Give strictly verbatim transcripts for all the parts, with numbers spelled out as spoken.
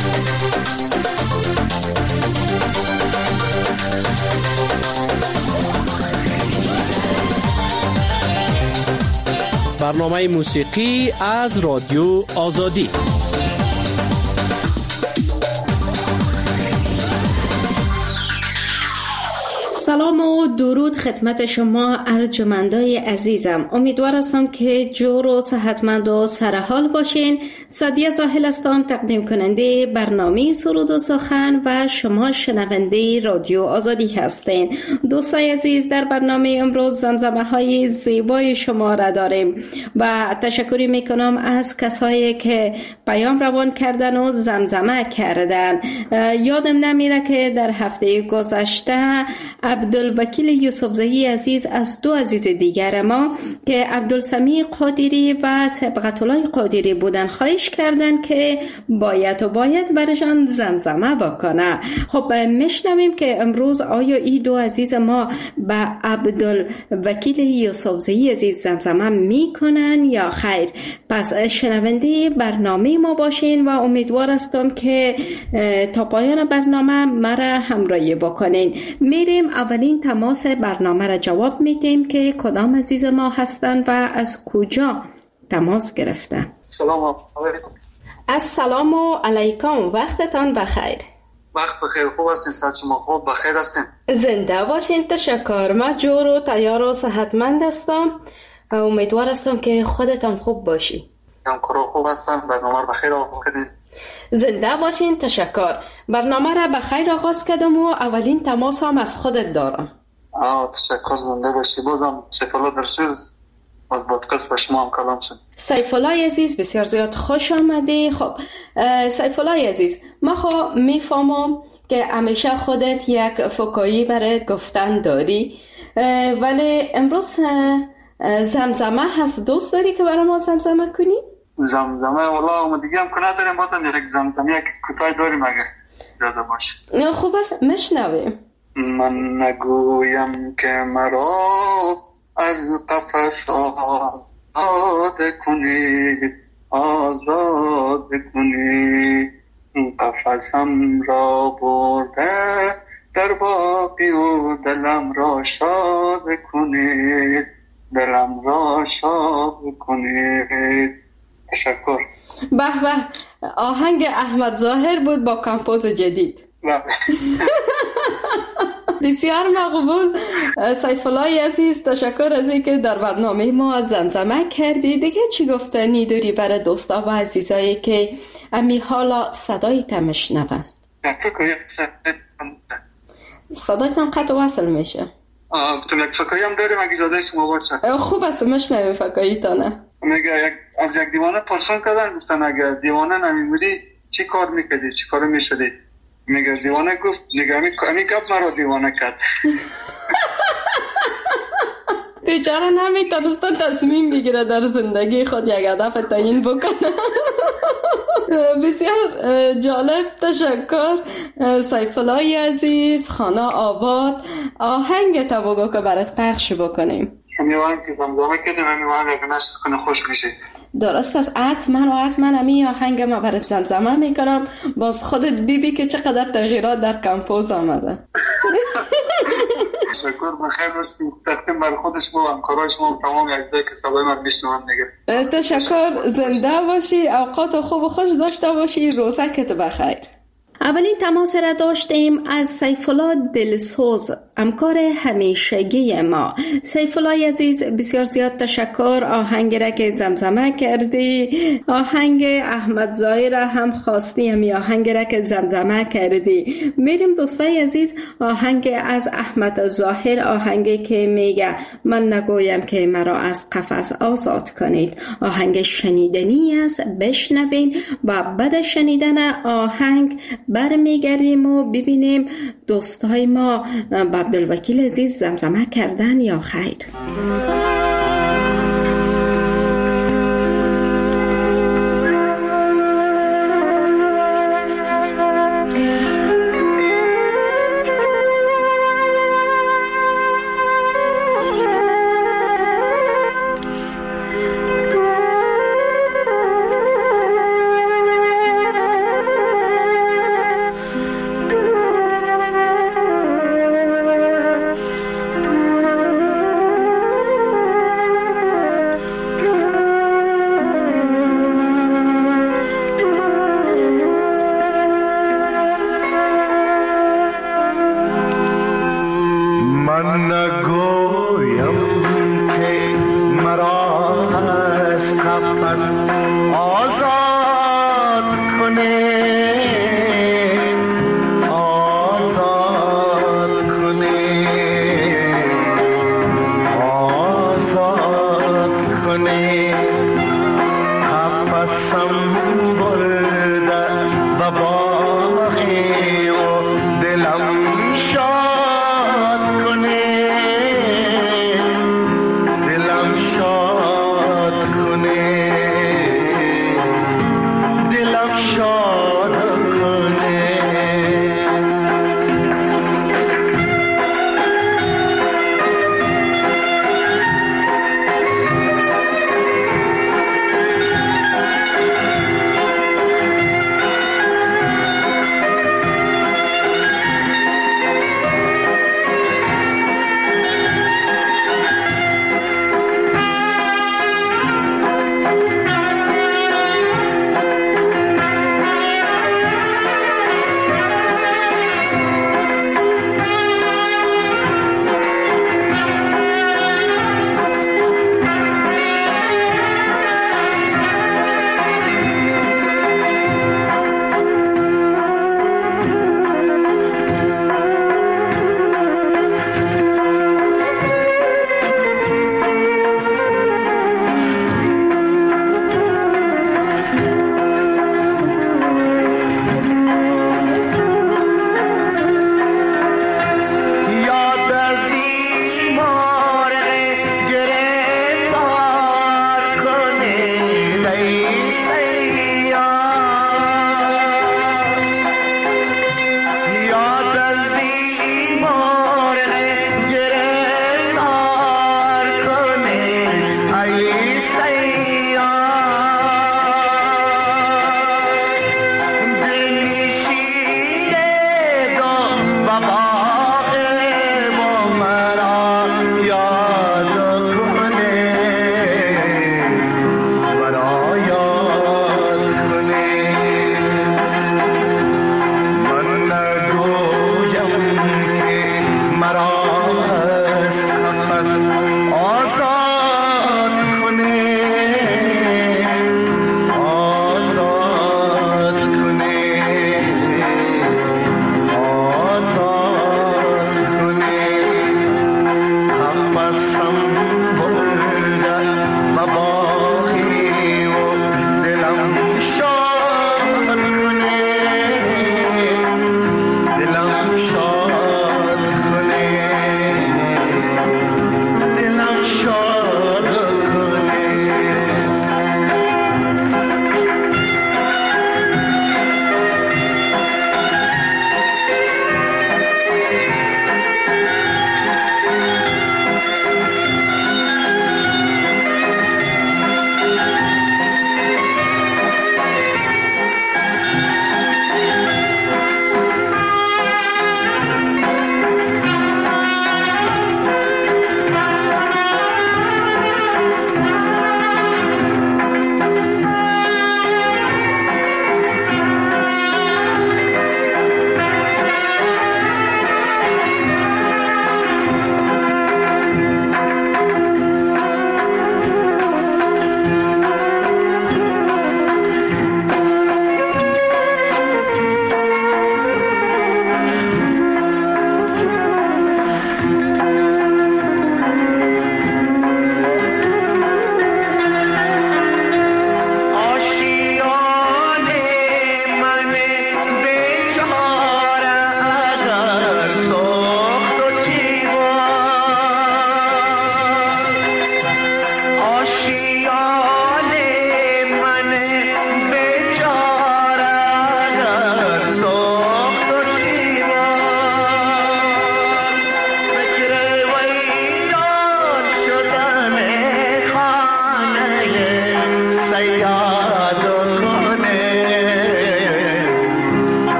برنامه موسیقی از رادیو آزادی. سلام و درود خدمت شما ارجمندای عزیزم. امیدوار هستم که جور و صحتمند و سرحال باشین. سعدیه زاهل هستم، تقدیم کننده برنامه سرود و سخن و شما شنونده رادیو آزادی هستین. دوستای عزیز، در برنامه امروز زمزمه های زیبای شما را داریم و تشکری میکنم از کسایی که پیام روان کردن و زمزمه کردن. یادم نمیره که در هفته گذشته عبدالوکیل یوسفزئی عزیز از دو عزیز دیگر ما که عبدالسمیع قادری و سبقت الله قادری بودن خواهش کردن که باید و باید برشان زمزمه بکنه. خب میشنویم که امروز آیا این دو عزیز ما به عبدالوکیل یوسفزئی عزیز زمزمه میکنن یا خیر؟ پس شنونده برنامه ما باشین و امیدوار هستم که تا پایان برنامه مرا همراهی بکنین. میریم اولین تماس برنامه را جواب میدیم که کدام عزیز ما هستن و از کجا تماس گرفتن. سلام علیکم. السلام علیکم، وقتتان بخیر. وقت بخیر. خوب هستین؟ صحت شما خوب؟ بخیر هستین؟ زنده باشین. تشکر. من جور و تیار و صحتمند هستم. امیدوار هستم که خودتان خوب باشی. هم کرو خوب هستم. برنامه بخیر آغاز کردین. زنده باشین. تشکر. برنامه را بخیر آغاز کردم و اولین تماس هم از خودت دارم. آه تشکر. زنده باشی. بازم سیفالله درسیز از پادکست با شما هم کلام شد. سیفالله عزیز بسیار زیاد خوش آمدی. خب سیفالله عزیز، ما خب میفهمم که همیشه خودت یک فکایی برای گفتن داری، ولی امروز زمزمه هست. دوست داری که برای ما زمزمه کنی؟ زمزمه والا ما دیگه هم که نداریم، بازم یک زمزمه یک کوتاه داریم اگه یاده باشه. خوب است، مشنویم. من نگویم که مرا از قفس آزاد کنید، آزاد کنید، قفسم را برده در باقی و دلم را شاد کنید، دلم را شاد کنید. تشکر. به به، آهنگ احمد ظاهر بود با کمپوز جدید. بسیار مقبول. سیفالله عزیز، تشکر از اینکه در برنامه ما زمزمه کردی. دیگه چی گفتنی داری برای دوستا و عزیزایی که امی حالا صدای تمش نبن؟ صدایت هم قطع وصل میشه. تو یک فکایی هم داریم اگه اجازه شما باشه. خوب است، مشنویم فکایی تانه. میگه یک از یک دیوانه پرسان کردن، گفتن اگر دیوانه نمیبودی چی کار میکردی، چی کار میشدی؟ میگه دیوانه گفت نگه امی کب مرا دیوانه کرد. بیچاره نمیتونسته تصمیم بگیره در زندگی خود یک هدف تعیین بکنه. بسیار جالب. تشکر سیفالله عزیز. خانه آباد. آهنگ تا بگو که برات پخش بکنیم. میوان که زمزمه کردیم میوان اگه نشد کنه خوش میشه. درست است. حتما و حتما امی آهنگ ما برات زمزمه میکنم. باز خودت بیبی که چقدر تغییرات در کمپوز آمده. تشکر. بخیر باشید. تقدیم بر خودش و همکارای شما و تمام اعضای که صدای من میشنون دیگه. تشکر. زنده باشی. اوقات خوب و خوش داشته باشی. روزکت بخیر. اولین تماس را داشتیم از سیفالله دلسوز، همکار همیشگی ما. سیفالله عزیز بسیار زیاد تشکر. آهنگ را که زمزمه کردی، آهنگ احمد ظاهر هم خواستی، همی آهنگ را که زمزمه کردی. میریم دوستای عزیز، آهنگ از احمد ظاهر، آهنگی که میگه من نگویم که مرا از قفس آزاد کنید. آهنگ شنیدنی است، بشنوین و بعد شنیدن آهنگ برمیگردیم و ببینیم دوستای ما با عبدالوکیل عزیز زمزمه کردن یا خیر.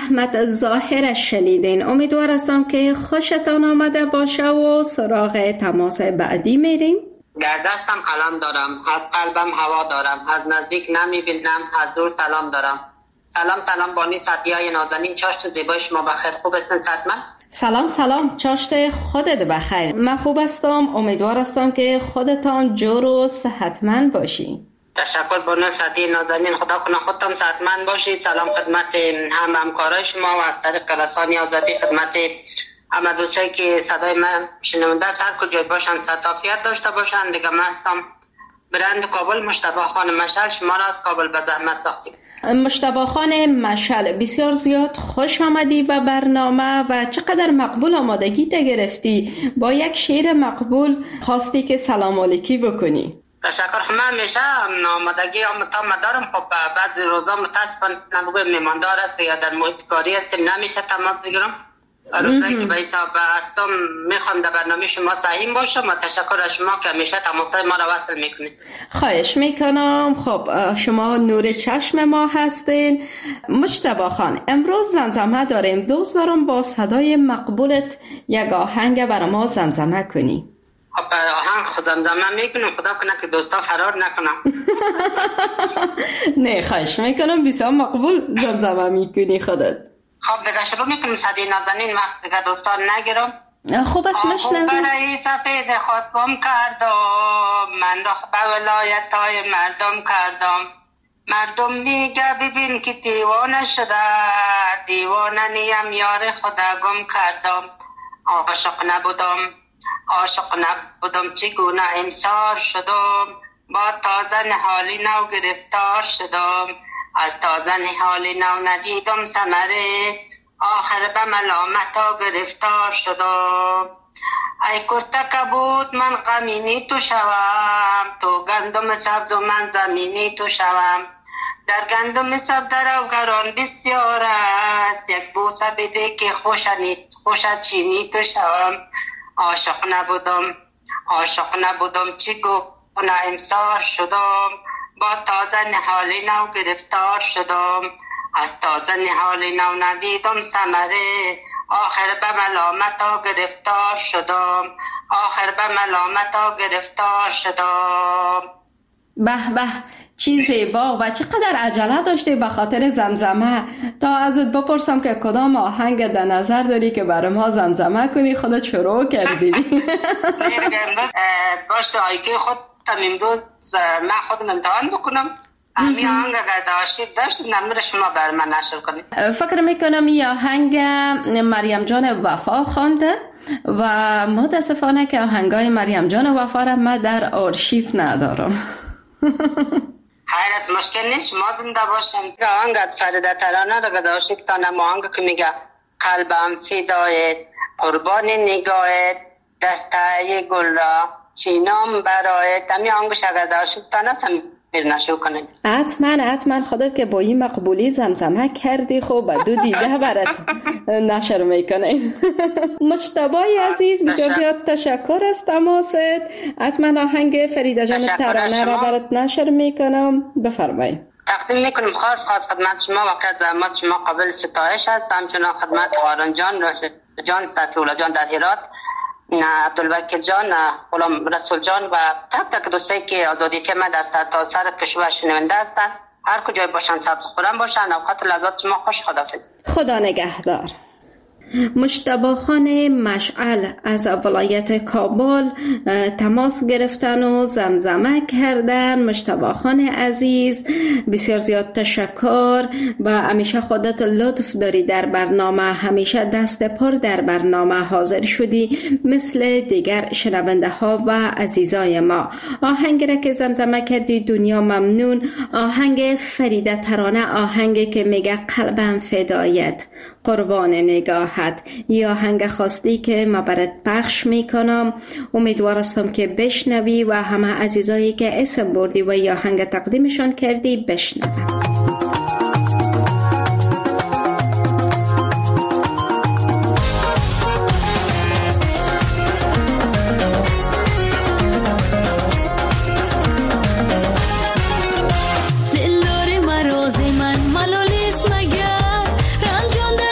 زحمت ظاهرش شنیدین. امیدوار هستم که خوشتان آمده باشه و سراغ تماس بعدی میریم. در دستم قلم دارم، از قلبم هوا دارم، از نزدیک نمیبینم، از دور سلام دارم. سلام سلام بانی سعدیای نازنین، چاشت زیبای شما بخیر. خوب هستین صدمن؟ سلام سلام، چاشت خودت بخیر. من خوب هستم، امیدوار هستم که خودتان جور و صحتمند باشی. تشکر بانو سعدی نازنین، خدا کنه خودتان صحتمند باشی. سلام خدمت هم همکارای شما و از طریق رسانه آزادی خدمت همه دوستایی که صدای من شنونده است، هر کجای باشن صحت داشته باشن. دیگه من هستم برند کابل، مجتبی خان مشعل، شما را از کابل به زحمت ساختیم. مجتبی خان مشعل، بسیار زیاد خوش آمدی به برنامه و چقدر مقبول آمادگی تا گرفتی. با یک شعر مقبول خواستی که سلام علیکی بکنی. تشکر. من همیشه آمادگی آمدم دارم. خب بعضی روزا متاسفانه نمیگویم میماندار است یا در محیط کاری هستیم، نمیشه تماس بگیرم. روزایی که به حساب هستم میخوام در برنامه شما سعیم باشم و تشکر از شما که همیشه تماسای ما را وصل میکنید. خواهش میکنم. خب شما نور چشم ما هستین. مجتبی خان، امروز زمزمه داریم. دوست دارم با صدای مقبولت یک آهنگ برای ما زمزمه کنی. خب آهنگ خود زمزمه میکنم، خدا کنه که دوستا فرار نکنم. نه خواهش میکنم، بسیار مقبول زمزمه میکنی خودت. خب دیگه شروع میکنیم سعدی نازنین، وقت دیگه دوستان نگیرم. خوب است مشنویم. آهو برای سفید خود گم کردم، من را به ولایت های مردم کردم. مردم میگه ببین که دیوانه شده، دیوانه نیم یار خدا گم کردم. عاشق نبودم، عاشق نبودم چگونه امسار شدم. با تازه نهالی نو گرفتار شدم، از تازه نهالی نو ندیدم ثمره. آخر به ملامتا گرفتار شدم. ای کرته کبود من غمینی تو شوم، تو گندم سبز و من زمینی تو شوم. در گندم سبز در اوگران بسیار است، یک بوسه بده که خوشت چینی تو شوم. عاشق نبودم، عاشق نبودم چگونه امسار شدم. با تازه نهالی نو گرفتار شدم، از تازه نهالی نو ندیدم ثمره. آخر به ملامتا گرفتار شدم، آخر به ملامتا گرفتار شدم. به به، چی زیبا و چقدر عجله داشتی به خاطر زمزمه. تا ازت بپرسم که کدام آهنگ در نظر داری که برای ما زمزمه کنی، خودت شروع کردی. امروز باشه آیکه خود تم امروز من خودم امتحان بکنم. امی آهنگ اگر داشتید داشتید نمبر شما بر من نشر کنید. فکر میکنم این آهنگ مریم جان وفا خوانده و متاسفانه که آهنگای مریم جان وفا را من در آرشیو ندارم. حیرت مشکل نیست، شما زنده باشم. آهنگ از فریده ترانه را داشتید تا نم آهنگ که میگه قلبم فدایت، قربان نگاهت، دسته گل را چینام برایت. امی آهنگش اگر داشتید تا نسم نشو کنید. حتما حتما خودت که با این مقبولی زمزمه کردی، خب دو دیگه برات نشر میکنیم. مجتبی عزیز، بسیار زیاد تشکر از تماست. حتما آهنگ فریده جان ترانه را برات نشر میکنم. بفرمایید. تقدیم میکنم خاص خاص خدمت شما. واقعا زحمت شما قابل ستایش است. همچنان خدمت قارن جان، راشد جان، سفیولا جان در هرات، عبدالوکیل جان، غلام رسول جان و تک تک دوستایی که آزادی تیم در سرتاسر کشور شنونده هستند، هر کجای باشن سبز خورم باشن. اوقات لذات شما خوش. خداحافظ. خدا نگهدار. مجتبی خان مشعل از ولایت کابل تماس گرفتن و زمزمه کردن. مجتبی خان عزیز، بسیار زیاد تشکر و همیشه خودت لطف داری در برنامه، همیشه دست پر در برنامه حاضر شدی مثل دیگر شنونده ها و عزیزای ما. آهنگ را که زمزمه کردی دنیا ممنون، آهنگ فریده ترانه، آهنگی که میگه قلبم فدایت، قربان نگاهت، یا آهنگ خواستی که ما برات پخش میکنم. امیدوار هستم که بشنوی و همه عزیزایی که اسم بردی و یا آهنگ تقدیمشان کردی بشنوی. دل داری مروزی من ملولیست مگر رنجان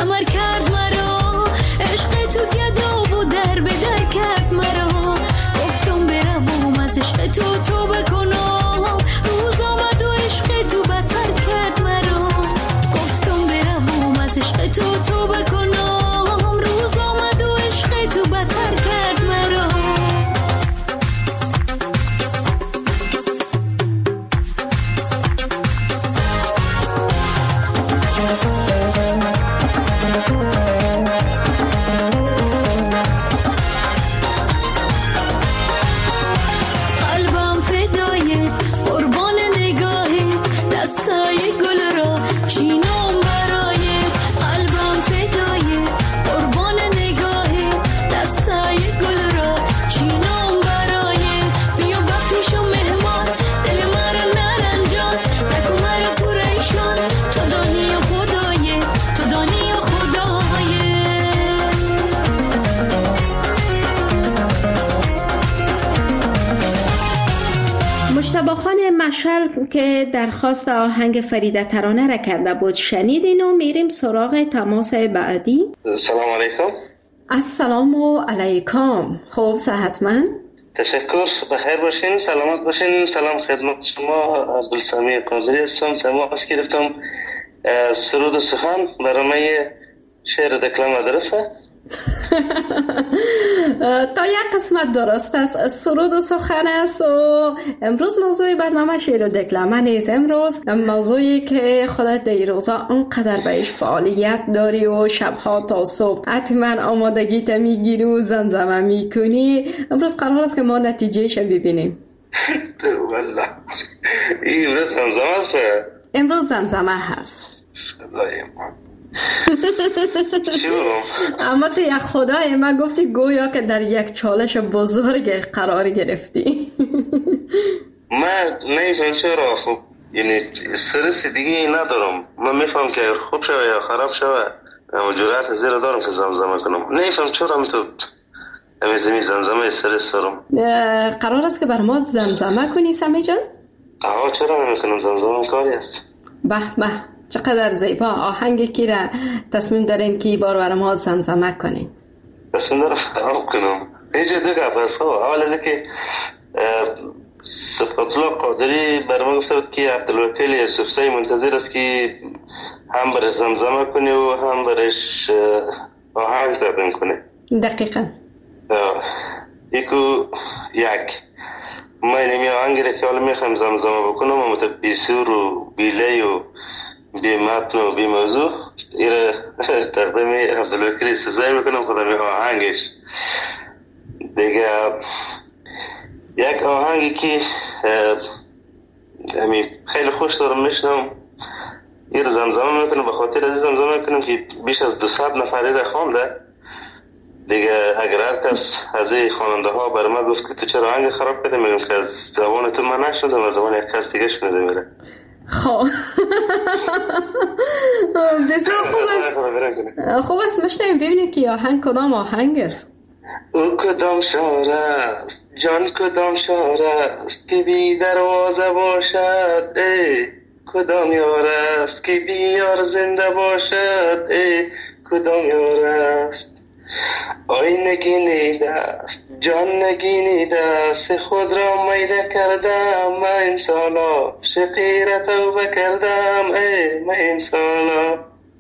کمر کرد مرا، عشق تو گدا و در به در کرد مرا. گفتم بروم از عشق تو توبه کنم، روز آمد و عشق تو بدتر کرد مرا. گفتم بروم از عشق تو توبه کنم، روز آمد و عشق تو بدتر کرد مرا. قلبم فدایت، قربان نگاهت، دستای گل را چینم برایت. قلبم فدایت، قربان نگاهت، دستای گل را چینم برایت. بیا بپیشم مهمان، دل مرا نرنجان، نکن مرا پریشان، تو دانی و خدایت، تو دانی و خدایت. مجتبی خان مشعل که درخواست آهنگ فریده ترانه را کرده بود شنیدین و میریم سراغ تماس بعدی. سلام علیکم. السلام علیکم. خوب صحتمند؟ تشکر، بخیر باشین، سلامت باشین. سلام خدمت شما، عبدالسمیع قادری هستم. تماس گرفتم. سرود و سخن برنامه شعر دکلم مدرسه. تا یک قسمت درست است، سرود و سخن است و امروز موضوع برنامه شعر و دکلمه نیست. امروز موضوعی که خودت در روزا انقدر بهش فعالیت داری و شبها تا صبح حتما آمادگی تا میگیری و زمزمه میکنی. امروز قرار است که ما نتیجهش ببینیم. والله این امروز زمزمه است. امروز زمزمه هست. اما تو یک خدای من گفتی گویا که در یک چالش بزرگ قرار گرفتی. من نمیفهم چرا. خب یعنی استرس دیگه ندارم. من میفهم که خوب شوه یا خراب شوه اما جرأت زیرا دارم که زمزمه کنم. نمیفهم چرا میتونم امیزمی زمزمه استرس دارم. قرار است که بر ما زمزمه کنی سمی جان؟ آها چرا نمیکنم، زمزمه کاری است. به به چقدر زیبا. آهنگی کی را تصمیم دارین که بار بر ما زمزمه کنین؟ تصمیم دارم خراب کنم. اینجا دو گپ است. اول از که صفت الله قادری بر ما گفته بود که عبدالوکیل یوسفزی منتظر است که هم برش زمزمه کنه و هم برش آهنگ تقدیم کنه. دقیقا. یکو یک من نمی آهنگ را که حالا میخوام زمزمه بکنم و متبیسور و بیلی و بی متن و بی موضوع ایره تقدیم عبدالوکیل یوسفزی بکنم خودم آهنگش دیگه. یک آهنگی که همی خیلی خوش دارم میشنم ایره زمزمه میکنم، به خاطر از زمزمه میکنم که بیش از دویست نفر ایره خوانده دیگه. اگر هر کس از این خواننده ها بر ما گفت که تو چرا آهنگ خراب کرده، میگم که از زبان تو من نشنیدم، از زبان یک کس دیگه شنیده میره. خب بسیار خوب است. خوب است مشتیم ببینیم که آهنگ کدام آهنگ است. او کدام شعر است جان، کدام شعر است که بی دروازه باشد، ای کدام یار است که بی یار زنده باشد، ای کدام یار است. آی نگینیده است جان نگینیده است، خود را میده کردم من امسالا، شقی را توبه کردم ای من امسالا.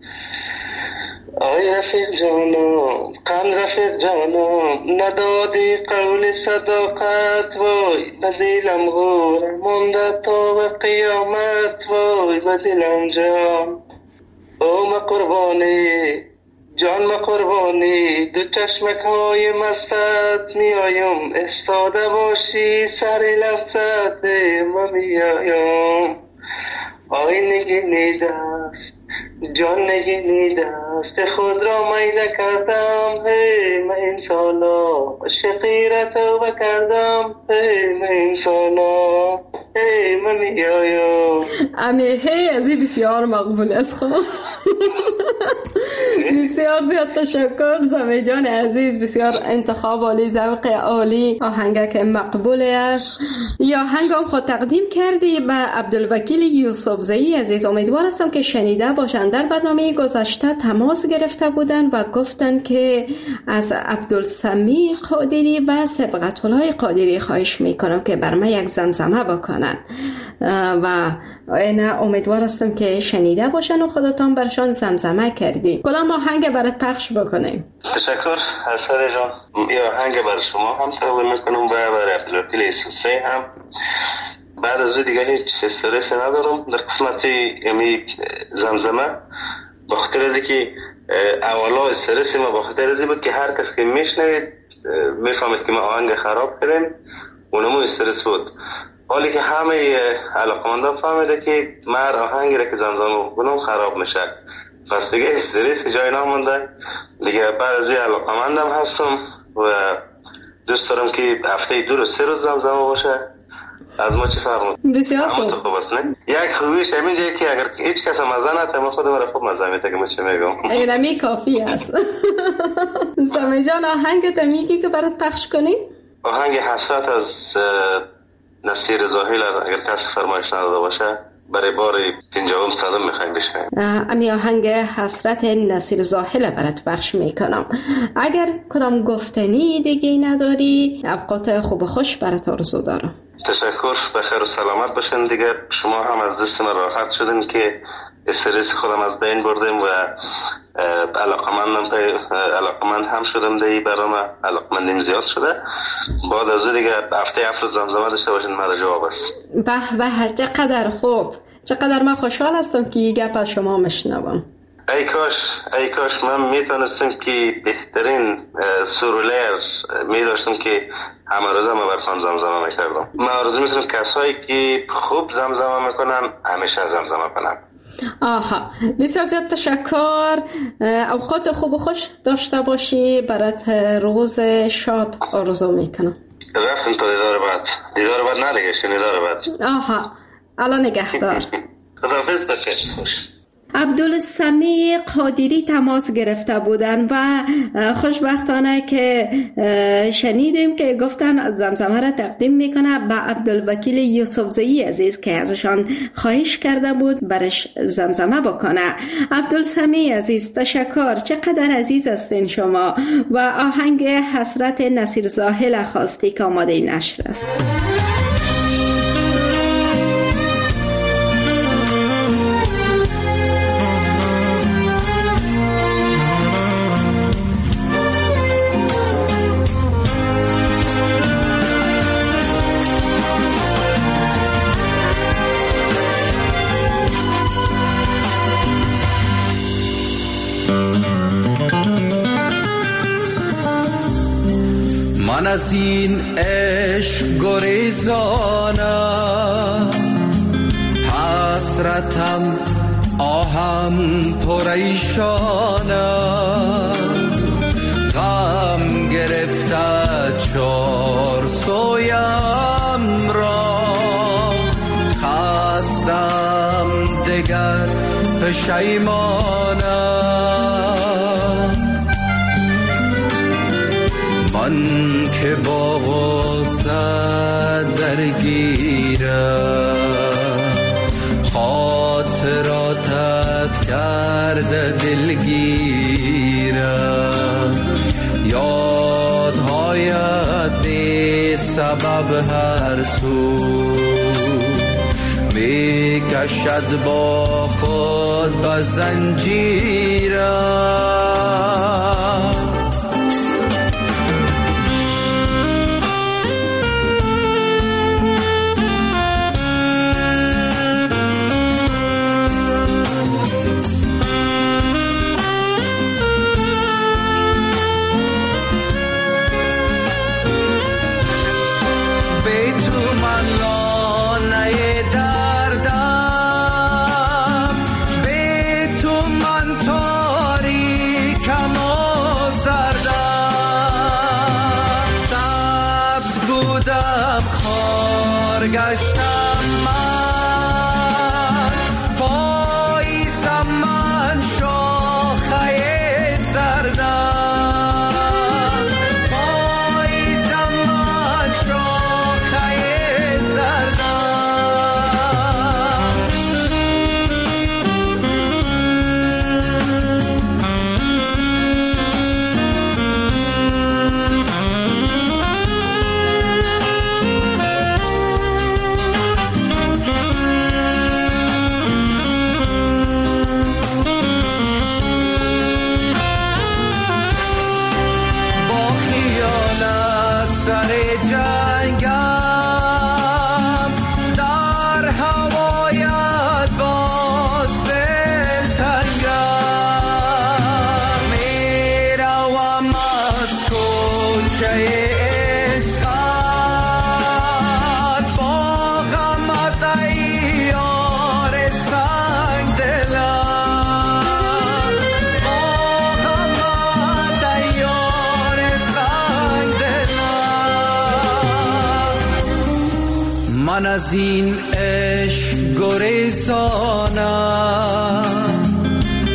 آی رفیق جانم قند رفیق جانم، ندادی قول صداقت، وای به دلم غور مانده تا به قیامت، وای به دلم جان. او ما قربانی جان ما قربانی، دو چشمک های مستت میایم، استاده باشی سر لبزت ما میایم. آی نگینیده است جان نگینیده است، خود را میده کردم هی من این سالا، شقی را توبه کردم هی من این سالا، هی من میایم. امی هی از این بسیار مقبول است. خب بسیار زیاد تشکر زمی جان عزیز، بسیار انتخاب عالی، ذوق عالی، آهنگ که مقبول است. یا آهنگم خود تقدیم کردی به عبدالوکیل یوسفزئی عزیز. امیدوار هستم که شنیده باشند. در برنامه گذشته تماس گرفته بودن و گفتن که از عبدالسمیع قادری و صبغت‌الله قادری خواهش میکنم که بر من یک زمزمه بکنن و اینا امیدوار هستم که شنیده باشن و خودتان برشان زمزمه کردی. کدام آهنگ برات پخش بکنیم؟ تشکر حسن جان. یه آهنگ برای شما هم تقدیم میکنم و برای عبدالوکیل یوسفزئی هم. بعد از دیگه هیچ استرس ندارم در قسمت یمی زمزمه، با خاطر از که اولا استرس ما با خاطر از بود که هر کس که میشنوید میفهمید که ما آهنگ خراب کردیم، اونمو استرس بود. حالی که همه علاقمندان فهمیده که من آهنگی را که زمزمه بکنم خراب میشه، پس دیگه استرس جای نمونده دیگه. بعد از این علاقمندم هستم و دوست دارم که هفته دو رو سه روز زمزمه باشه. از ما چی فرمود؟ بسیار خوب. خوب است نه؟ یک خوبیش همین جایی که اگر هیچ کس مزه نته، من خودم را خوب مزه میته که من چه میگم. اینمی کافی است. سمی جان آهنگ تمیگی که برات پخش کنیم؟ آهنگ حسرت از نصیر زاهل اگر کسی فرمایش نداده باشه برای بار پنجاهم صدم میخوایم بشنویم. امی آهنگ حسرت نصیر زاهل برات پخش میکنم. اگر کدام گفتنی دیگه نداری، اوقات خوب و خوش برات آرزو دارم. تشکر، بخیر و سلامت باشین دیگه. شما هم از دست من راحت شدین که استرس خودم از بین بردیم و علاقمندم علاقمند هم شدم دیگه. برام علاقمندیم زیاد شده. بعد از دیگه هفته هفت زمزمه داشته باشین، مرا جواب است. به به، چقدر خوب، چقدر من خوشحال هستم که این گپ از شما مشنوم. ای کاش ای کاش من میتونستم که بهترین سرولر میداشتم که همه روزه ما براتون زمزمه میکردم. من آرزو میکنم کسایی که خوب زمزمه میکنن همیشه زمزمه کنن. آها، بسیار زیاد تشکر. اوقات خوب و خوش داشته باشی. برات روز شاد آرزو میکنم. رفتم تا دیدار بعد. دیدار بعد ندیگه، شنیدار بعد. آها، الان نگهدار. خداحافظ، بخیر، خوش. عبدالسمیع قادری تماس گرفته بودن و خوشبختانه که شنیدیم که گفتن زمزمه را تقدیم میکنه به عبدالوکیل یوسفزئی عزیز که ازشان خواهش کرده بود برش زمزمه بکنه. عبدالسمیع عزیز تشکر، چقدر عزیز هستین شما. و آهنگ حسرت نصیر زاهل خواستی که آماده نشر است. من از این عشق گریزانم، حسرتم آهم پریشانم، غم گرفته چار سویم را، خستم دگر پشیمانم. من که با غصه درگیرم، خاطراتت کرده دلگیرم، یادهایت بی سبب هر سو می کشد با خود به زنجیرم. گشتم من پاییزم من شد من از این عشق گریزانم،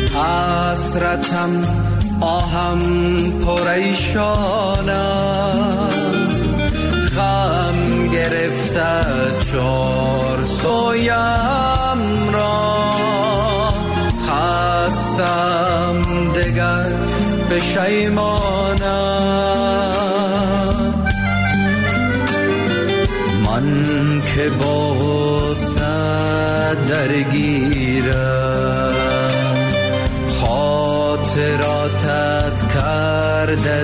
حسرتم آهم پریشانم، غم گرفته چار سویم را، خستم دگر پشیمانم. من که با غصه درگیرم، خاطراتت کرده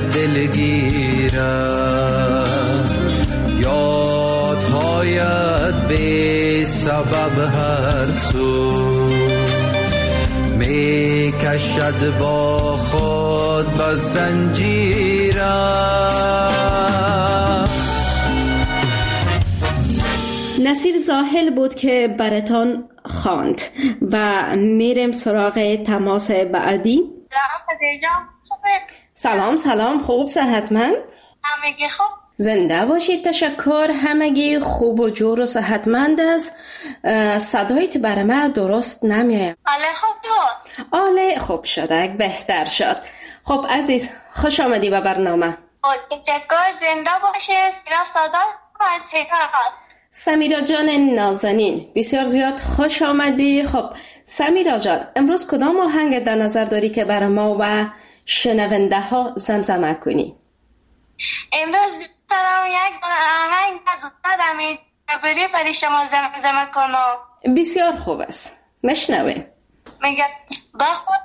دلگیرم، یادهایت بی سبب هر سو می کشد با خود با زنجیرم. نصیر زاهل بود که براتان خواند و میرم سراغ تماس بعدی. سلام سلام، خوب صحتمند؟ همگی خوب. زنده باشید. تشکر. همگی خوب و جور و صحتمند است. صدایت برای من درست نمیاد. آله خوب بود. آله خوب شده، بهتر شد. خب عزیز، خوش آمدی به برنامه. تشکر. زنده باشید. سمیرا سادات از هرات. سمیرا جان نازنین، بسیار زیاد خوش آمدی. خب سمیرا جان، امروز کدام آهنگ در نظر داری که برای ما و شنونده ها زمزمه کنی؟ امروز دارم یک آهنگ از استاد امیر جبری برای شما زمزمه کنم. بسیار خوب است، مشنویم. میگه با خود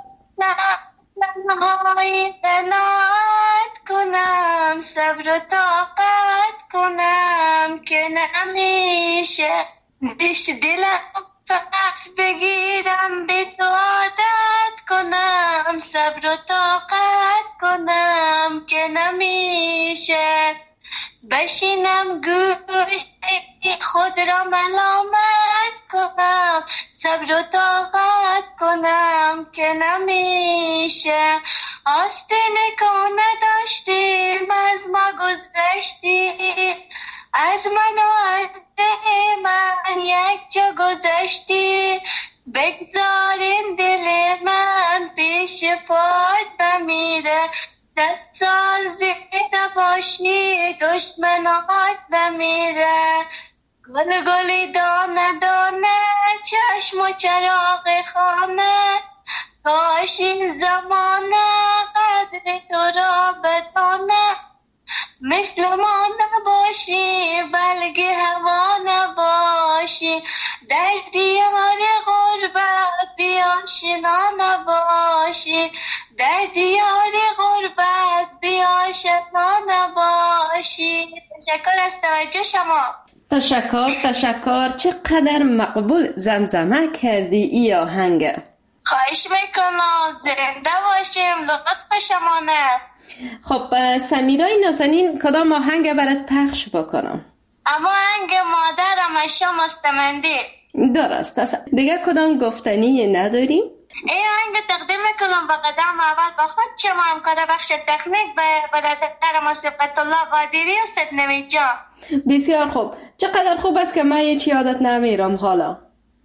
نهایی قناعت کنم، صبر و طاقت کنم که نمیشه، دیش دلم فقط بگیرم به تو عادت کنم، صبر و طاقت کنم که نمیشه، بشینم گوش خود را ملامت کنم، صبر و طاقت کنم که نمیشه، آستینه که نداشتیم از ما گذشتی، از من و از من یک جا گذشتی، بگذارین دل من پیش پات بمیره، ده سال زنده باشی دشمنات بمیره، گل گلی دانه دانه چشم و چراغ خانه، کاش این زمانه قدر تو را بدانه، مثل ما نباشی بلکه هوا نباشی، در دیار غربت بیاشنا نباشی، در دیار غربت بیاشنا نباشی. تشکر از توجه شما. تشکر تشکر. چقدر مقبول زمزمه کردی ای آهنگ. خواهش میکنم. زنده باشیم. لطف شما نه. خب سمیرای نازنین، کدام آهنگ برات پخش بکنم؟ اما آهنگ مادرم اشیا مستمندی. درست است. دیگه کدام گفتنی نداریم؟ این آهنگ تقدیم میکنم به قدم اول با خود شما همکار بخش تکنیک به برادر موسیقیت الله قادری و سید نوید جان. بسیار خوب. چقدر خوب است که من هیچ یادت نمیرم حالا.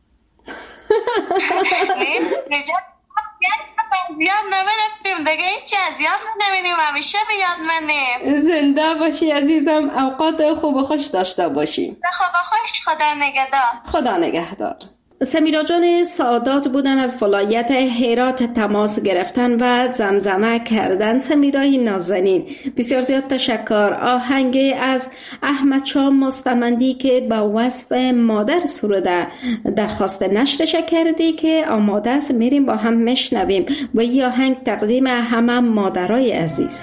نه نجات زیاد نمیرفتیم دیگه، هیچی از یاد نمیریم، همیشه بیاد منیم. زنده باشی عزیزم، اوقات خوب و خوش داشته باشی. خوب و خوش. خدا نگهدار. خدا نگهدار. سمیرا جان سعادات بودن از ولایت هرات تماس گرفتن و زمزمه کردن. سمیرای نازنین، بسیار زیاد تشکر. آهنگ از احمد شاه مستمندی که با وصف مادر سروده درخواست نشرش کردی که آماده است، میریم با هم مشنویم و این آهنگ تقدیم همه مادرای عزیز.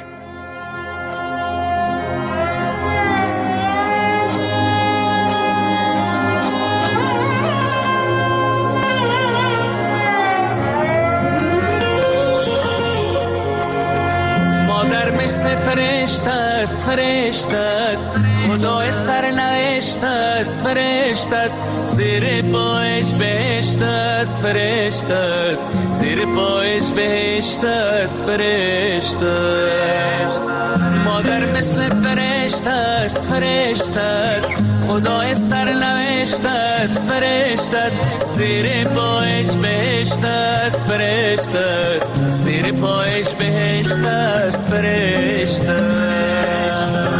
فرشته است فرشته است خدای سرنوشت است فرشت است زیر پایش بهشت است فرشت است زیر پایش بهشت است فرشت است مادر مثل فرشت است فرشت است خدای سرنوشت است فرشت است زیر پایش بهشت است فرشت است زیر پایش بهشت است فرشت است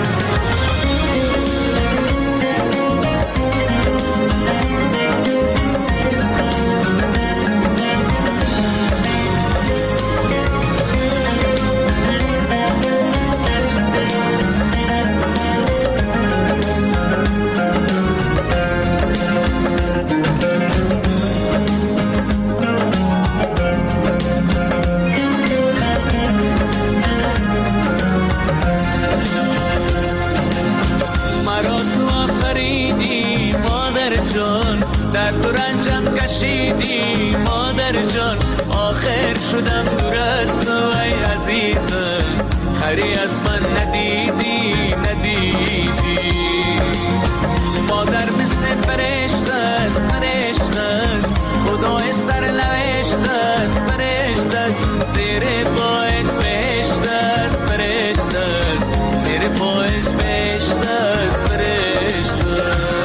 در تو رنجم کشیدی مادر جان آخر شدم دور از تو ای عزیزم خری از من ندیدی ندیدی مادر مثل فرشت است فرشت است خدای سرنوشت است فرشت است زیر پایش بهشت است فرشت است زیر پایش بهشت است فرشت است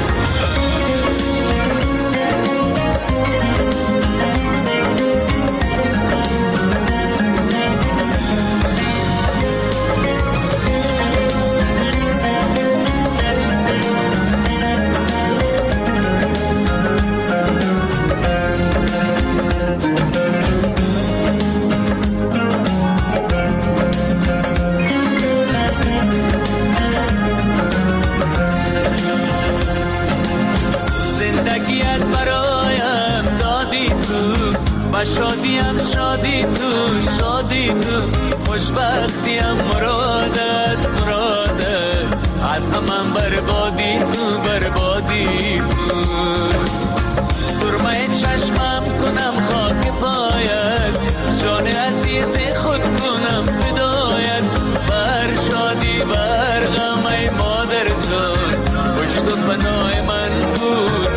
شادیم شادی تو شادی تو خوشبختیم مرادت مرادت از همم بربادی تو بربادی تو سرمه چشمم کنم خاک پایت جان عزیز خود کنم فدایت بر شادی بر غم ای مادر جان پشت و پناه من بود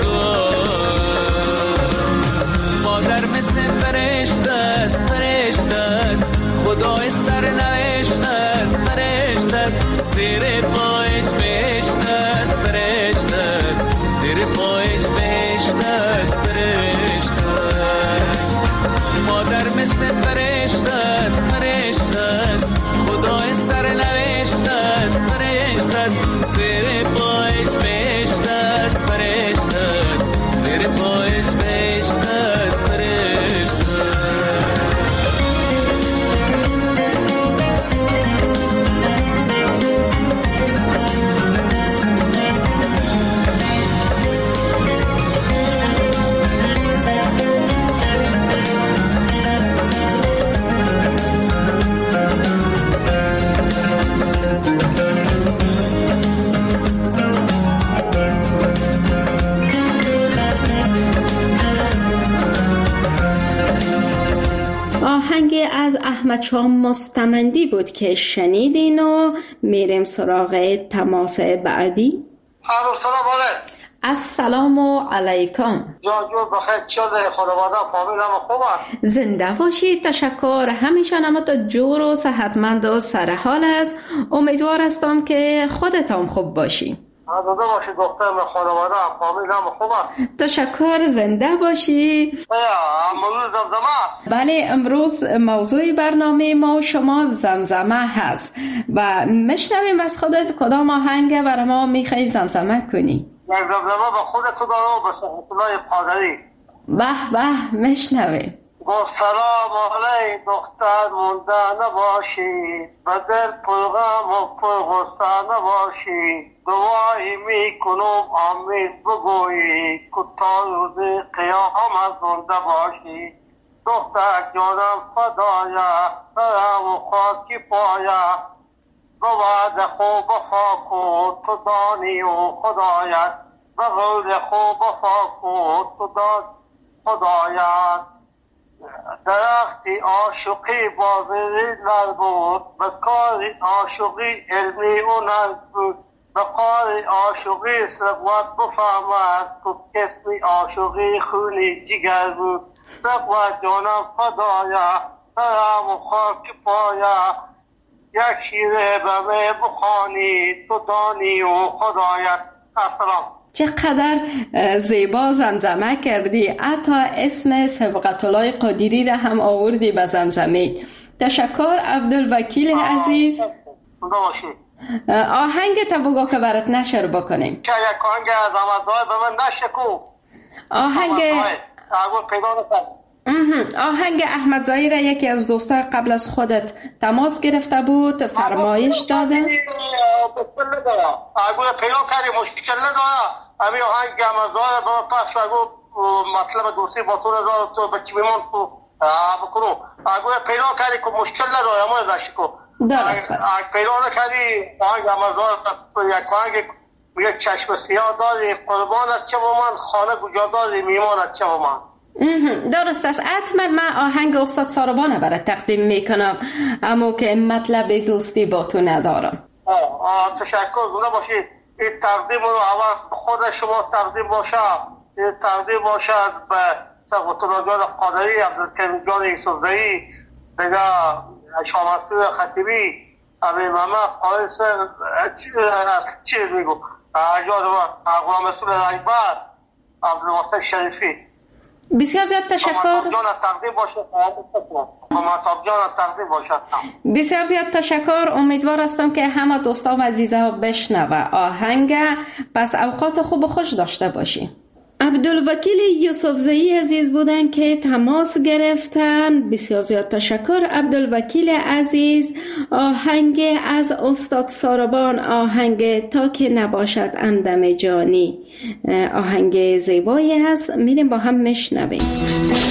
مادر مثل فرشت است فرشت است خدای سرنوشت است فرشت است زیر پایش بهشت است فرشت است زیر پایش بهشت است فرشت است مادر مثل فرشت است فرشت است خدای سرنوشت است فرشت است زیر پایش بهشت است فرشت است زیر پایش بهشت است فرشت آهنگ از احمد شاه مستمندی بود که شنیدین و میریم سراغ تماس بعدی. الو سلام علیکم. السلام علیکم. جان جو بخیر چیه خانواده فامیل هم خوبه؟ زنده باشی تشکر همیشه نمت جور و صحتمند و سرحال است. امیدوار هستم که خودتان خوب باشی. زنده باشی دخترم خانواده فامیل هم خوبه. تشکر زنده باشی. موضوع زمزمه است. بله امروز موضوع برنامه ما شما زمزمه هست و میشنویم از خودت کدام آهنگ برای ما میخوای زمزمه کنی؟ یک زمزمه به خودت و به صحت الله قادری. به به میشنویم. با سلام علی دختر مونده نباشی بدل پرغم و پرغصه نباشی دعایی میکنم امید بگویی کتا روز قیامت زنده باشی دختر جانم فدایه برم و خاکی پایه بود خوب خاک و تو دانی و خدایت به قول خوب خاک و تو دانی خدایت درختی عاشقی بازی نر بود به کار عاشقی علمی و نر بود بقای عاشقی سقوت بفهمد که کسمی عاشقی خونی جگر بود. سقوت جانم فدایا سرم و خاک پایا، یک شیره به می بخوانی تو دانی و خدایت. السلام. چقدر زیبا زمزمه کردی، حتی اسم سبقت الله قادری را هم آوردی به زمزمه. تشکر عبدالوکیل عزیز. آهنگ تا بگو که برات نشر بکنیم. چه یک آهنگ از آمدهای به من نشکو. آهنگ آهنگ احمد زایی را یکی از دوستای قبل از خودت تماس گرفته بود، فرمایش داده. اگه پیدا کردی مشکل نداره، امی آهنگ احمد زایی به من پس اگه مطلب دوستی با تو نداره تو بچی بیمان تو بکنو. اگه پیدا کردی که مشکل نداره اما نشکو. درست است. اگه پیدا نکردی آهنگ احمد زایی یک آهنگ میگه چشم سیاه داری قربانت چه با من، خانه کجا داری میمانت چه با من. درست است. حتما من آهنگ استاد ساربانه برای تقدیم میکنم، اما که مطلب دوستی با تو ندارم. آه آه تشکر. زنده باشید. این تقدیم رو اول خود شما تقدیم باشه، این تقدیم باشد به سقوط الله جان قادری، عبدالکریم جان یوسفزئی، دیگه شاه مسعود خطیبی، ابی محمد قائس چیز میگو اجاد و غلام رسول اکبر، عبدالواسط شریفی. بسیار زیاد تشکر. بسیار زیاد تشکر. امیدوار هستم که همه دوستان و عزیزها بشنوه آهنگ. پس اوقات خوب و خوش داشته باشی. عبدالوکیل یوسفزئی عزیز بودن که تماس گرفتن. بسیار زیاد تشکر عبدالوکیل عزیز. آهنگ از استاد ساربان، آهنگ تا که نباشد همدم جانی، آهنگ زیبایی هست. میریم با هم میشنویم.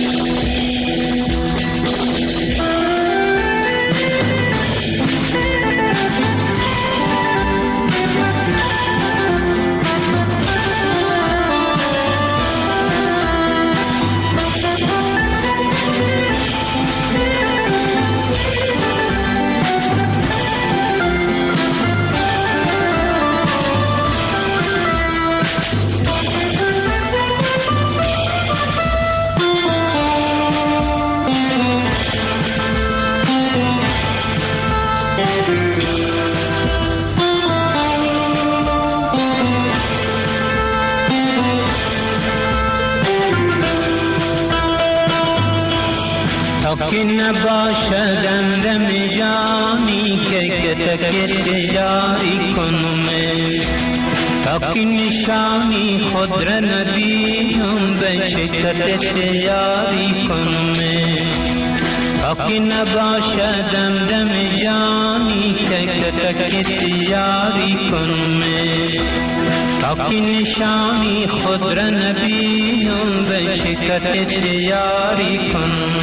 که نباشد همدم جانی که تکت یاری کنم، تا که نشانی خود را ندیدم به شکرت یاری کنم، تا که نباشد همدم جانی که تکت یاری کنم، تا که نشانی خود را ندیدم به شکرت یاری کنم.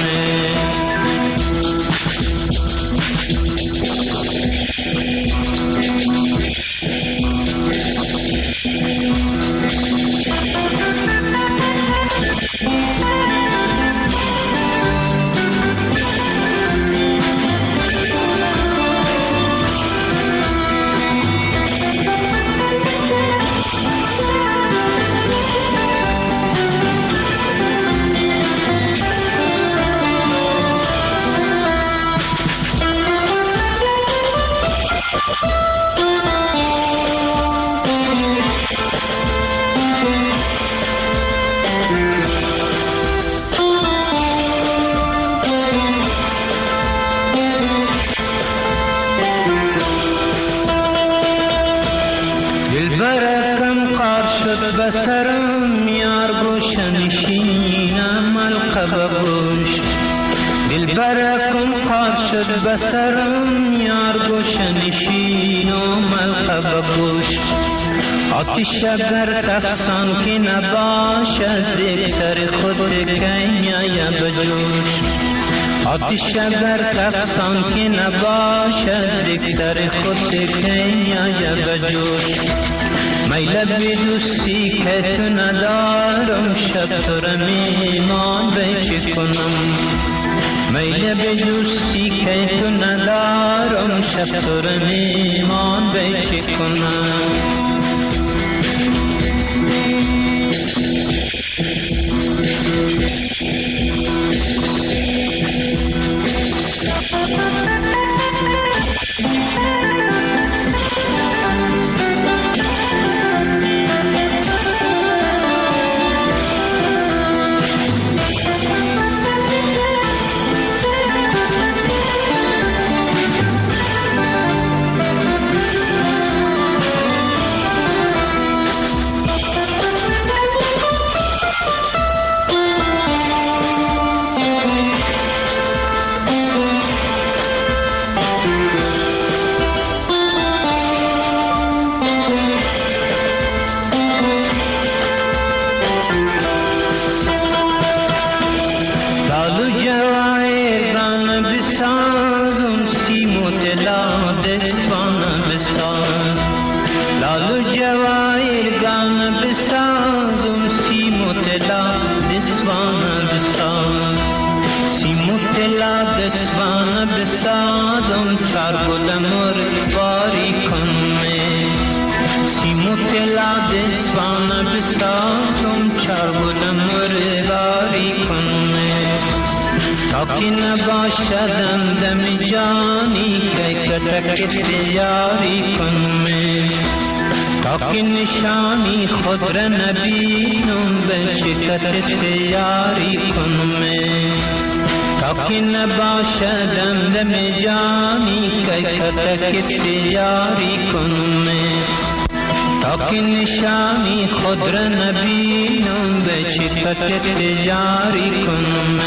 بسرم یار گوشنشینم القب گوش، دلبرکم قار شد بسرم یار گوشنشینم القب گوش، آتش در تفسان که نباشد یک سر خود کنیا بجوش، آتش در تفسان که نباشد یک سر خود کنیا بجوش، میل بی دوستی که تو ندارم شب تو را میمان به چی کنم، میل به دوستی که تو ندارم، شب تو رو میمان به چی کنم. کی نباشدم دم جانی که کتک دیاری کنم تا که نشانی خود را نبینم به چکت دیاری کنم تا که نباشدم دم جانی که کتک دیاری کنم تا که نشانی خود را نبینم به چکت دیاری کنم.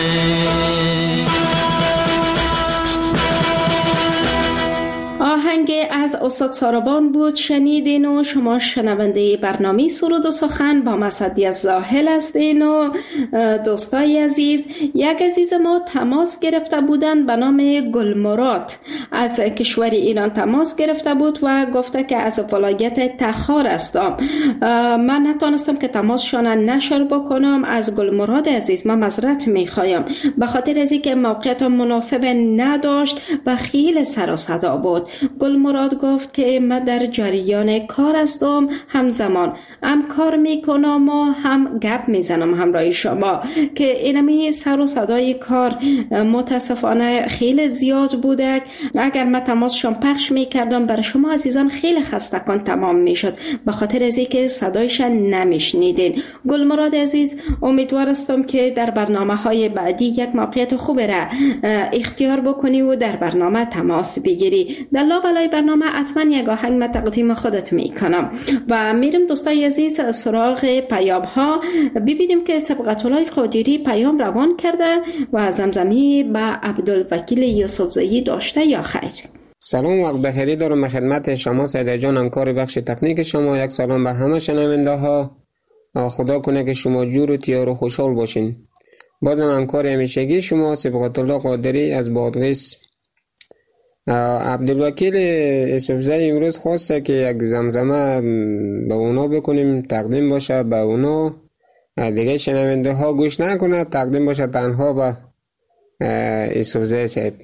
آهنگ از استاد سارابان بود شنیدین و شما شنونده برنامه سرود و سخن با مسعدی از زاهل هستین و دوستای عزیز. یک عزیز ما تماس گرفته بودن به نام گلمراد از کشور ایران تماس گرفته بود و گفته که از ولایت تخار هستم. من نتونستم که تماسشان نشر بکنم. از گلمراد عزیز من معذرت میخوایم به خاطر از اینکه موقعیت مناسب نداشت و خیلی سر و صدا بود. گلمراد گفت که من در جریان کار هستم، همزمان هم کار میکنم و هم گپ میزنم همراه شما که اینمی سر و صدای کار متاسفانه خیلی زیاد بوده. اگر من تماسشان پخش میکردم برای شما عزیزان خیلی خستگان تمام میشد به خاطر از اینکه صدایشان نمیشنیدین. گلمراد عزیز امیدوار هستم که در برنامه های بعدی یک موقعیت خوب را اختیار بکنی و در برنامه تماس بگیری. در لابلای برنامه حتما یک آهنگ من تقدیم خودت میکنم و میرم دوستای عزیز سراغ پیام ها ببینیم که سبقت‌الله قادری پیام روان کرده و زمزمی به عبدالوکیل یوسفزئی داشته یا خیر. سلام وقت بخیری دارم خدمت شما سیده جان همکار بخش تکنیک شما. یک سلام به همه شنونده ها. خدا کنه که شما جور و تیار و خوشحال باشین. بازم همکار همیشگی شما سبقت‌الله قادری از بادغیس. عبدالوکیل یوسفزئی امروز خواسته که یک زمزمه به اونا بکنیم تقدیم باشه به اونا، دیگه شنونده ها گوش نکنه، تقدیم باشه تنها به یوسفزئی صاحب.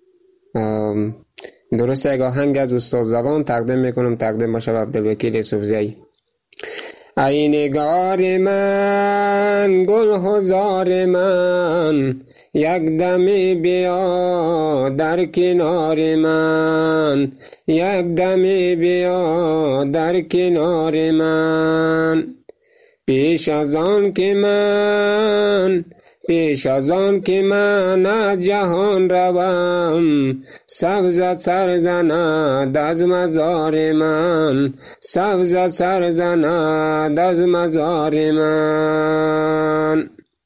درسته یک آهنگ از استاد زبان تقدیم میکنم، تقدیم باشه به عبدالوکیل یوسفزئی. ای نگار من گل هزار من یک دمی بیا در کنار من، یک دمی بیا در کنار من. پیش از آن که من پیش از آن که من از جهان روم، سبز سر زند از مزار من، سبز سر زند از مزار من.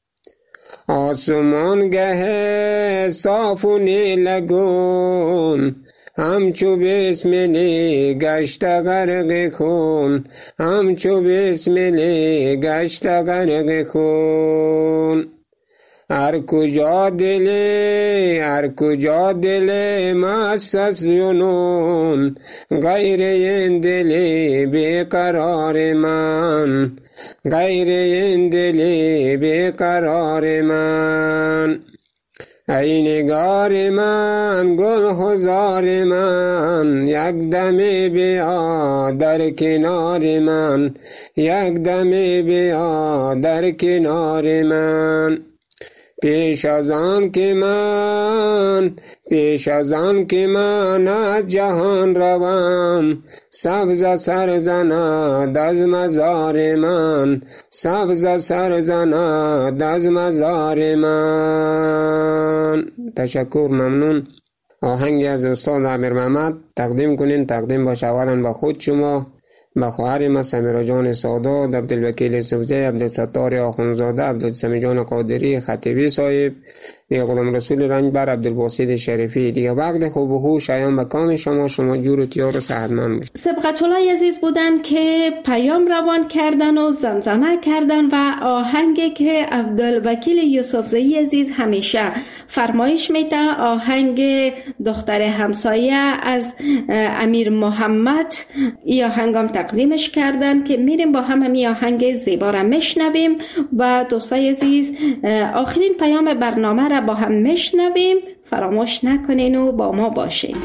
آسمان گه صاف و نیلگون همچو بسملی گشت غرق خون، همچو بسملی گشت غرق خون. هر کجا دل هر کجا دل مست از جنون، غیر این دل بیقرار من، غیر این دل بیقرار من. ای نگار من گل هزار من، یک دمی بیا در کنار من، یک دمی بیا در کنار من. پیش از آن که من پیش از آن که من از جهان روم، سبز سر زند از مزار من، سبز سر زند از مزار من. تشکر، ممنون. آهنگی از استاد عامر محمد تقدیم کنین. تقدیم باشه اولا با خود شما، با خواهر ما سمیرا جان سادات، عبدالوکیل سبزی، عبدالستار آخونزاده، عبدالسمی جان قادری خطیبی صاحب، دیگه غلام رسول رنجبر، عبدالباسط شریفی. دیگه وقت خوب و خوش شایان به کام شما، شما جور و تیار و صحتمند باشید. سبقت الله عزیز بودن که پیام روان کردن و زمزمه کردن و آهنگی که عبدالوکیل یوسفزئی عزیز همیشه فرمایش میده، آهنگ دختر همسایه از امیر محمد، ای آهنگم تقدیمش کردن که میریم با هم همی آهنگ زیبا را میشنویم. و دوستای عزیز آخرین پیام برنامه را با هم میشنویم، فراموش نکنین و با ما باشین.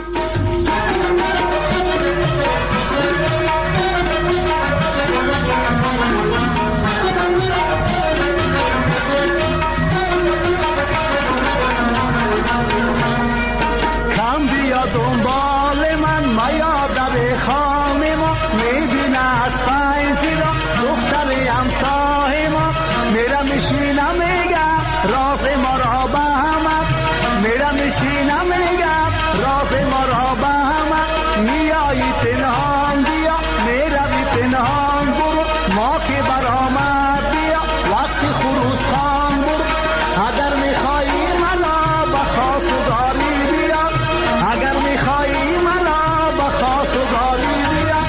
کم بیا دنبال من میا در خانه ما، میبینه از پنجره دختر همسایه ما، میرم میشینم میگم راز ما را به همه، میرم میشینم میگم راز ما را به همه، میایی پنهان بیا میروی پنهان برو، ما که برآمد بیا وقتی خروسان برو، اگر میخوایی منو به خواستگاری بیا، اگر میخوایی منو به خواستگاری بیا.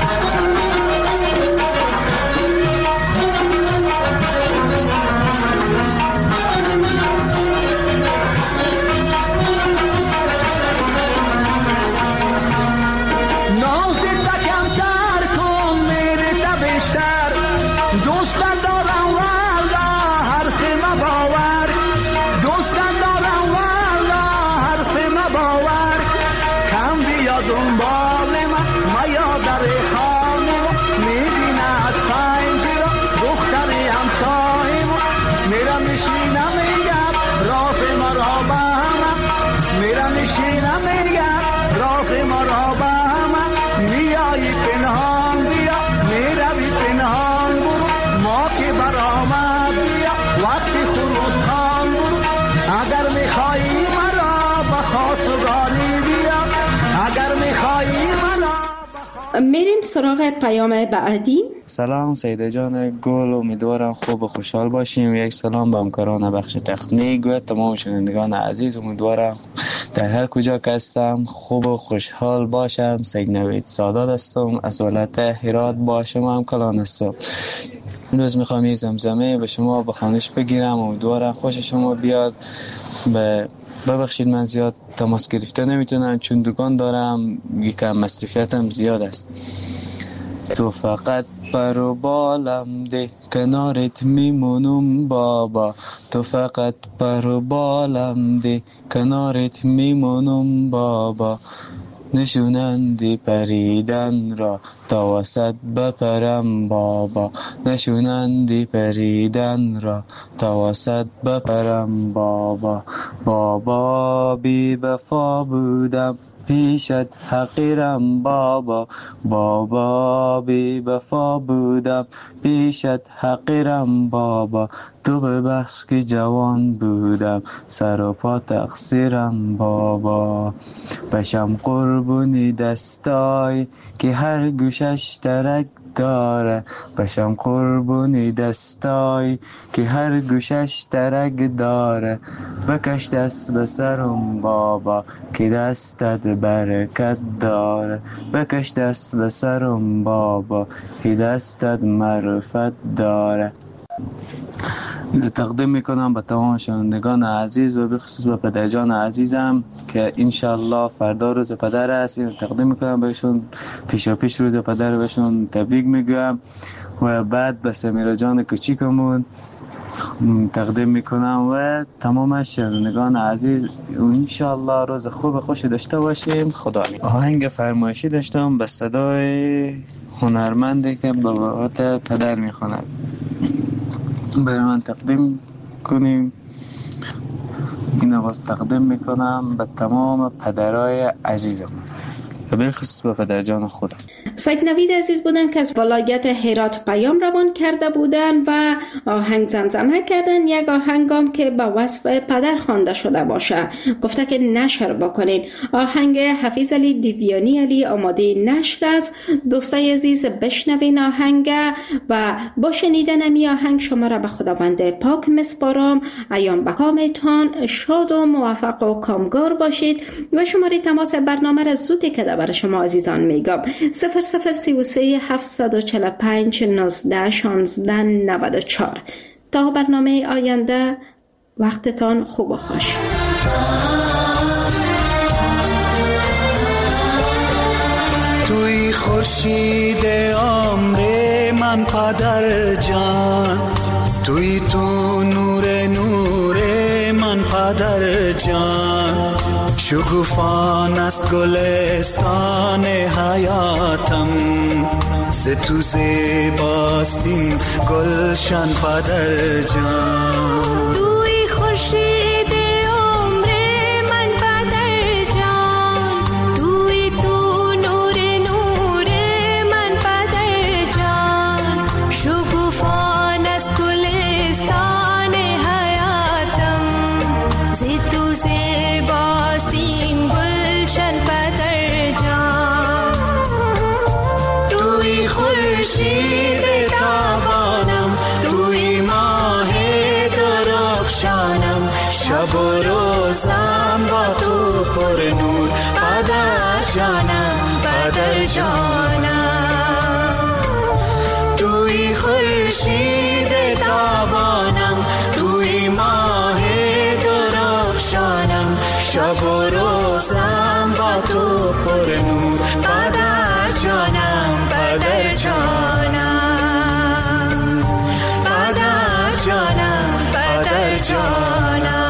دوستان دارم والا حرف ما باور، دوستان دارم والا حرف ما باور، کم بیا دنبال من میا در خانه میبینه از پنجره دختر همسایه ما، میرم میشینم میگم راز ما را به همه، میرم میشینم میگم راز ما را به همه، میایی پنهان بیا میروی پنهان برو، ما که برآمد بیا وقتی خروس خان برو، اگر میخوایی مرا به خواستگاری بیا، اگر میخوایی مرا. میریم سراغ پیام بعدی. سلام سیده جان گل، امیدوارم خوب و خوشحال باشیم. یک سلام به همکاران بخش تکنیک و تمام شنوندگان عزیز، امیدوارم در هر کجا که هستم خوب و خوشحال باشم. سید نوید سادات هستم از ولایت هرات، با شما هم کلان هستم. امروز میخوام یه زمزمه به شما به خوانش بگیرم، امیدوارم خوش شما بیاد. به ببخشید من زیاد تماس گرفته نمیتونم چون دکان دارم، یکم مصرفیتم زیاد است. تو فقط پر و بالم ده کنارت میمونم بابا، تو فقط پر و بالم ده کنارت میمونم بابا، نشونندی پریدن را تا وسط بپرم بابا، نشونندی پریدن را تا وسط بپرم بابا، بابا بی وفا بودم پیشت حقیرم بابا، بابا بی وفا بودم پیشت حقیرم بابا، تو ببخش که جوان بودم سر و پا تقصیرم بابا، بشم قربونی دستای که هر گوشش ترک داره، بشم قربونی دستای که هر گوشش ترک داره، بکش دست به سرم بابا که دستت برکت داره، بکش دست به سرم بابا که دستت معرفت داره. تقدیم میکنم به تمام شنوندگان عزیز و به خصوص به پدرجان عزیزم که انشالله فردا روز پدر است. اینو تقدیم میکنم بهشون، پیشا پیش روز پدر بهشون تبریک میگم. و بعد به سمیرا جان کوچیکمون تقدیم میکنم و تمام شنوندگان عزیز انشاءالله روز خوب خوشی داشته باشیم. خدا نگهدار. آهنگ فرمایشی داشتم به صدای هنرمندی که به بابت پدر میخواند، برای من تقدیم کنیم. این آواز تقدیم میکنم به تمام پدرای عزیزم و بالخصوص به پدر جان خودم. سید نوید عزیز بودن که از ولایت هرات پیام روان کرده بودن و آهنگ زمزمه کردن، یک آهنگام که با وصف پدر خوانده شده باشه. گفته که نشر بکنین. آهنگ حفیظ علی دیویانی علی آماده نشر است. دوستای عزیز بشنوین آهنگ و با شنیدن امی آهنگ شما را به خداوند پاک مسپارم. ایام بکامتان شاد و موفق و کامگار باشید و شماره تماس برنامه را زودی که برای شما عزیزان میگم صفر صفر سی و سه هفتصد و چهل و پنج نوزده شانزده نود و چهار. تا برنامه آینده وقتتان خوب و خوش. توی خورشید عمر من پدر جان، توی تو نور نور من پدر جان، شکوفان است گلستان حیاتم، ز تو زیباست این گلشن پدر جان. توی خورشید عمر من پدر جان، توی تو نور نور من پدر جان، شکوفان است گلستان حیاتم، ز تو زیباست این گلشن پدر جان. توی خورشید تابانم، توی ماه درخشانم، شب و روزم با تو پر نور پدر جانم، پدر جانم. توی خورشید تابانم، توی ماه درخشانم، شب و روزم با تو پر نور پدر جانم، پدر جانم، پدر جانم، پدر جانم.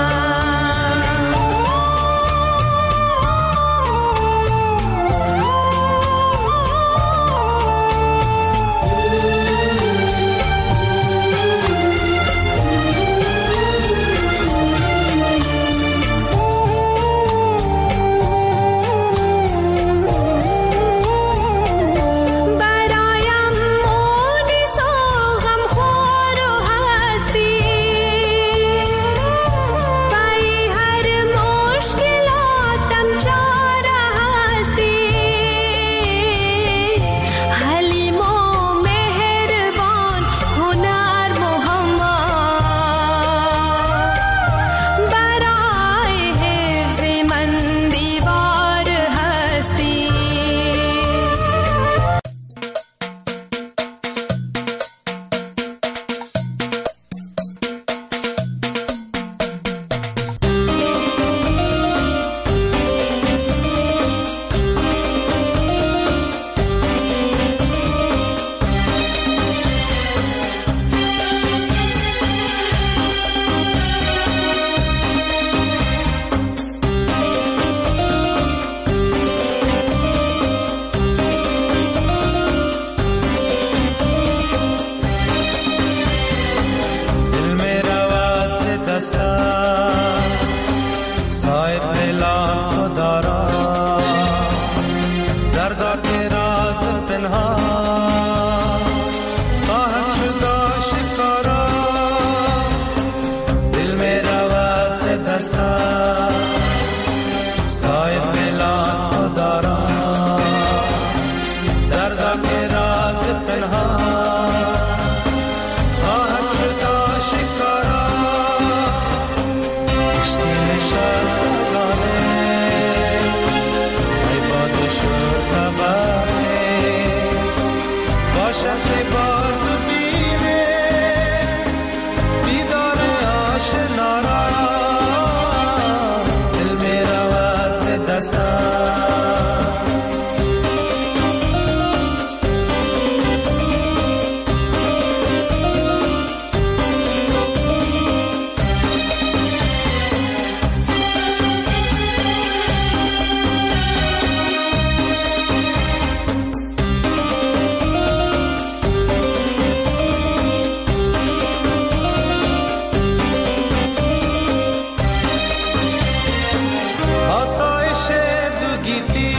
آسایش دو گیتی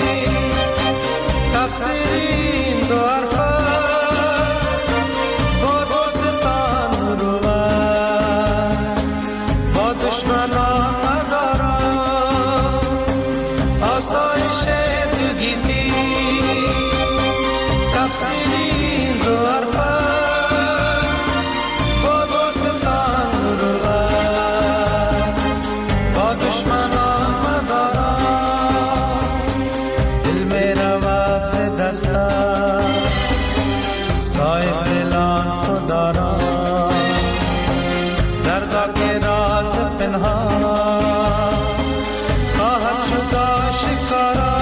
تفسیرین دو حرفت با دوستان رو با دشمنان ندارم آسایش دو گیتی تفسیرین دو حرفت با دوستان رو با دشمنان ندارم دل میرا وقت دستم صاحب دلان خدا را دردا که راز پنهان خواهد شد آشکارا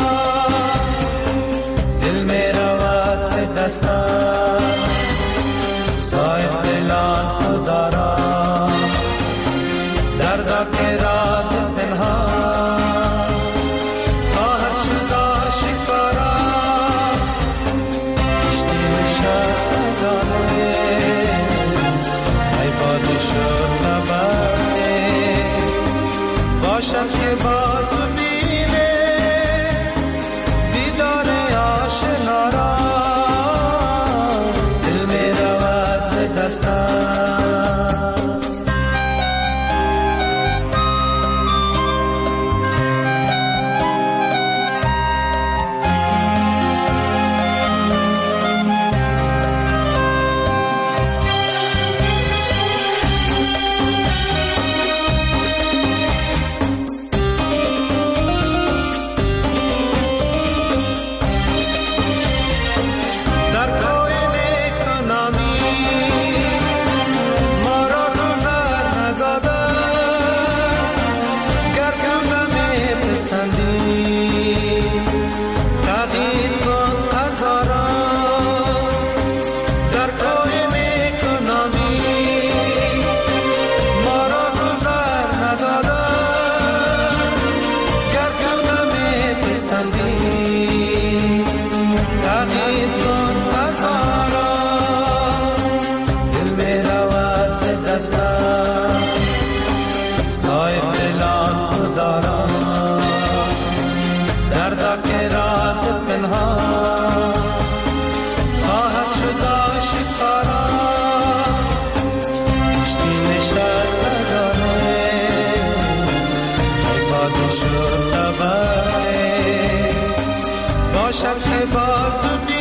دل میرا وقت دستم صاحب دلان خدا را دردا که راز پنهان خواهد شد آشکارا کشتی نشستگانه ای باد شد نبرد باشد که باز بینه دیدار آشنا را دل می رود ز دستم صاحب دلان خدا را دردا که راز پنهان خواهد شد آشکارا کشتی نشستگانه ای باد شد نبرد باشد که باز